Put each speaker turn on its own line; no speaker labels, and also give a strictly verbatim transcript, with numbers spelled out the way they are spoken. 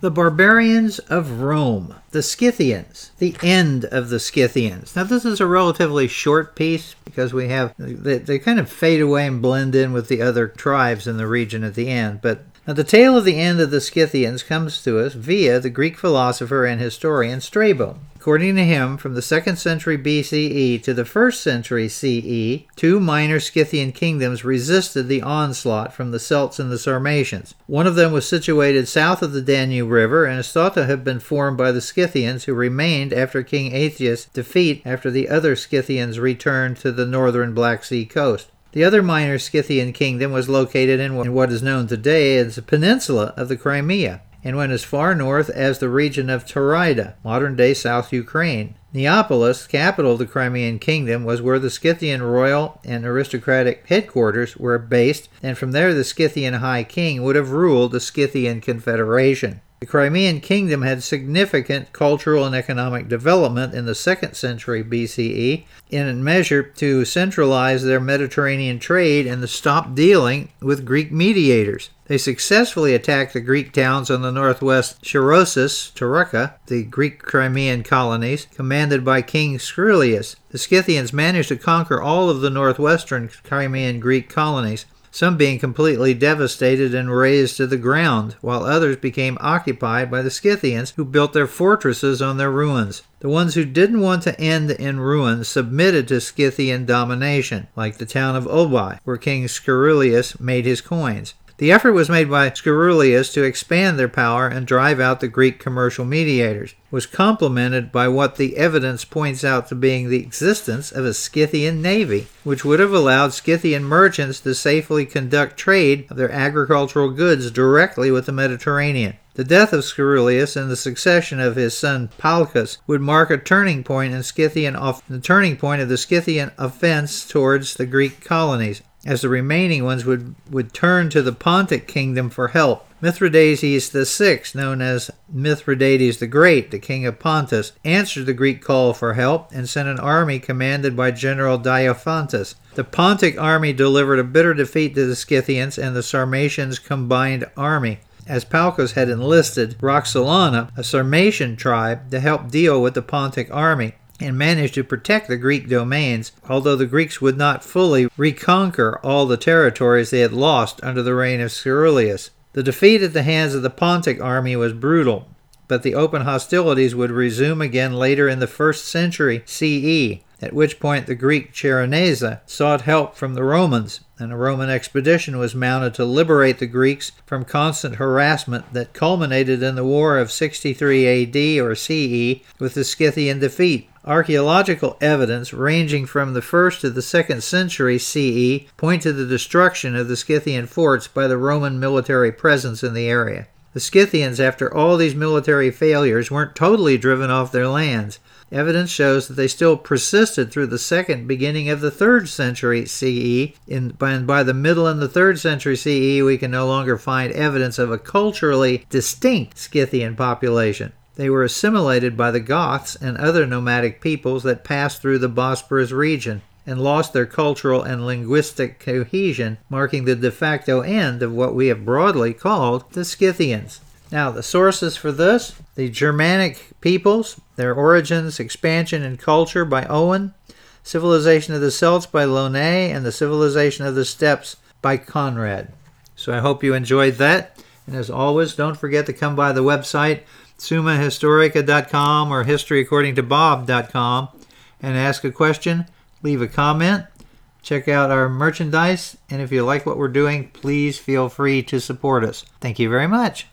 The barbarians of Rome, the Scythians, the end of the Scythians. Now this is a relatively short piece because we have, they, they kind of fade away and blend in with the other tribes in the region at the end. But now the tale of the end of the Scythians comes to us via the Greek philosopher and historian Strabo. According to him, from the second century B C E to the first century C E, two minor Scythian kingdoms resisted the onslaught from the Celts and the Sarmatians. One of them was situated south of the Danube River and is thought to have been formed by the Scythians who remained after King Aetius' defeat after the other Scythians returned to the northern Black Sea coast. The other minor Scythian kingdom was located in what is known today as the peninsula of the Crimea, and went as far north as the region of Taurida, modern-day South Ukraine. Neapolis, capital of the Crimean Kingdom, was where the Scythian royal and aristocratic headquarters were based, and from there the Scythian High King would have ruled the Scythian Confederation. The Crimean Kingdom had significant cultural and economic development in the second century B C E in a measure to centralize their Mediterranean trade and to stop dealing with Greek mediators. They successfully attacked the Greek towns on the northwest Shirosis, Taruka, the Greek Crimean colonies, commanded by King Scyrillius. The Scythians managed to conquer all of the northwestern Crimean Greek colonies, some being completely devastated and razed to the ground, while others became occupied by the Scythians, who built their fortresses on their ruins. The ones who didn't want to end in ruins submitted to Scythian domination, like the town of Obai, where King Scyrillius made his coins. The effort was made by Scyrillius to expand their power and drive out the Greek commercial mediators, was complemented by what the evidence points out to being the existence of a Scythian navy, which would have allowed Scythian merchants to safely conduct trade of their agricultural goods directly with the Mediterranean. The death of Scyrillius and the succession of his son Palchus would mark a turning point in Scythian off- the turning point of the Scythian offense towards the Greek colonies, as the remaining ones would, would turn to the Pontic kingdom for help. Mithridates the sixth, known as Mithridates the Great, the king of Pontus, answered the Greek call for help and sent an army commanded by General Diophantus. The Pontic army delivered a bitter defeat to the Scythians and the Sarmatians' combined army, as Palchus had enlisted Roxolana, a Sarmatian tribe, to help deal with the Pontic army, and managed to protect the Greek domains, although the Greeks would not fully reconquer all the territories they had lost under the reign of Scyrillius. The defeat at the hands of the Pontic army was brutal, but the open hostilities would resume again later in the first century C E, at which point the Greek Chersonese sought help from the Romans, and a Roman expedition was mounted to liberate the Greeks from constant harassment that culminated in the War of sixty-three A D or C E with the Scythian defeat. Archaeological evidence ranging from the first to the second century C E point to the destruction of the Scythian forts by the Roman military presence in the area. The Scythians, after all these military failures, weren't totally driven off their lands. Evidence shows that they still persisted through the second, beginning of the third century C E. In, by, by the middle and the third century C E, we can no longer find evidence of a culturally distinct Scythian population. They were assimilated by the Goths and other nomadic peoples that passed through the Bosporus region and lost their cultural and linguistic cohesion, marking the de facto end of what we have broadly called the Scythians. Now, the sources for this: the Germanic peoples, their origins, expansion, and culture by Owen, Civilization of the Celts by Launay, and the Civilization of the Steppes by Conrad. So I hope you enjoyed that. And as always, don't forget to come by the website summa historica dot com or history according to bob dot com and ask a question, leave a comment, check out our merchandise, and if you like what we're doing, please feel free to support us. Thank you very much.